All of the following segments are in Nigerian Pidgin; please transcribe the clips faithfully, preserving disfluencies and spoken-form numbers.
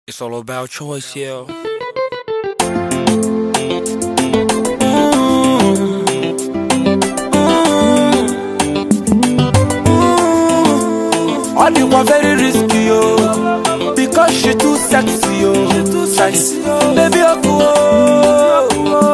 It's all about choice, yeah. All the one very risky, oh, because she too sexy, oh, she too sexy, oh. Baby, oh, oh,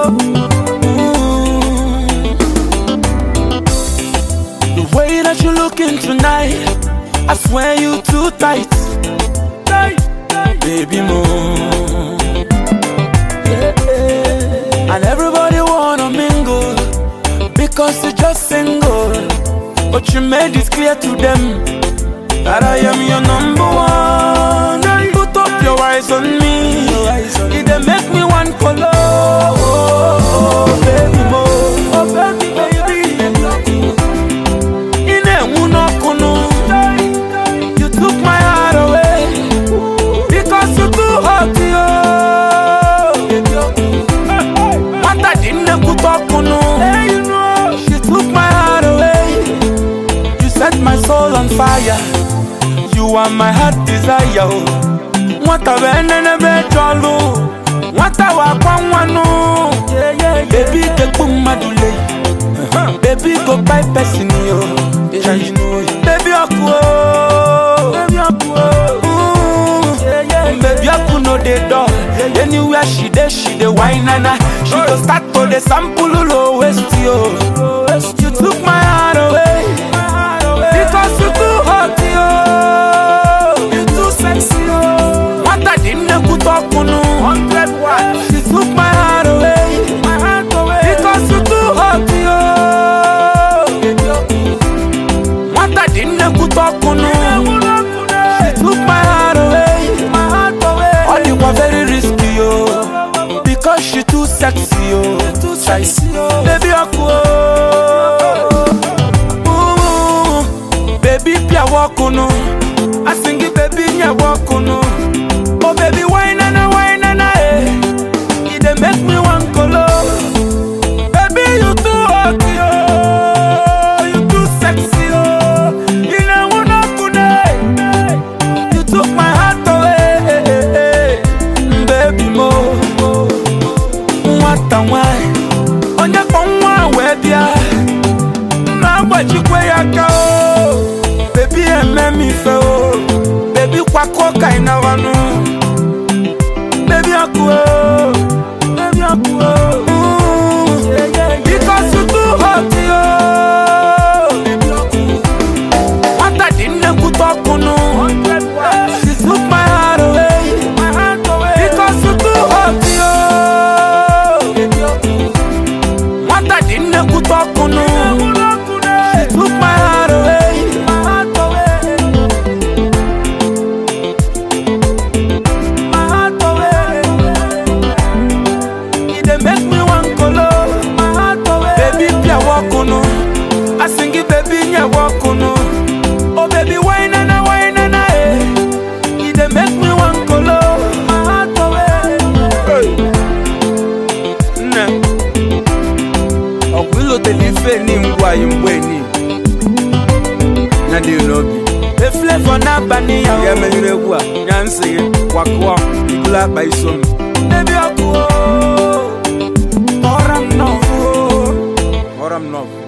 mm. The way that you looking tonight, I swear you too tight, tight, tight. Baby, more. Yeah, yeah. And everybody wanna mingle because you're just single, but you made it clear to them that I am your number one. Put up your eyes on me. It dey make me one color. Oh, baby mo, oh baby baby. Ine uno kuno. You took my heart away because you too hot, yo. Mata dinne kutokuno. She took my heart away. You set my soul on fire. You are my heart desire. What a venene bejolu. What a wakwanu. Baby ke kumadule. Baby go by person yo. Baby aku. Baby aku. Baby aku no dey door. Anywhere she dey, she dey wine nana. She go start to dey sample low waist yo. You took my heart away because you too hot yo. Hundred watts. She took my heart away, my heart away, because you too hot, yo. What I didn't put up on she took my heart away, my heart away. All you were very risky, yo, because she too sexy, yo, too sexy, yo. Baby, I go, baby, pia walk on, I sing it, baby, pia walk on. Oh baby, wine and a wine and a eh. It dey make me one color. Baby, you too hot, yo. You too sexy, yo. You know what I could. You took my heart away, baby mo. What a wine. On your phone, one web ya. Now what you wear ya go? Baby, I make me feel. Baby, what coca in a one. Baby, I go, baby, I go, mm. Yeah, yeah, yeah. Because you too hot, yo. What I didn't put up on she took my heart away, my heart away. Because you too hot, yo. What I didn't put up on she took my heart away, my heart away. Make me one color, my heart away. Baby, pia wakuno. I sing it, baby, nya wakuno. Oh, baby, wine and a wine and a eh. It dey make me one color, my heart away. Hey, nah. Okwilo telife ni mwa yimweni. Nadi unobi. The flavor na bani ya. Ya menyure kwa. Nyansi wakwa. Igula baisom. Baby, wakwa. Oram no, oram no.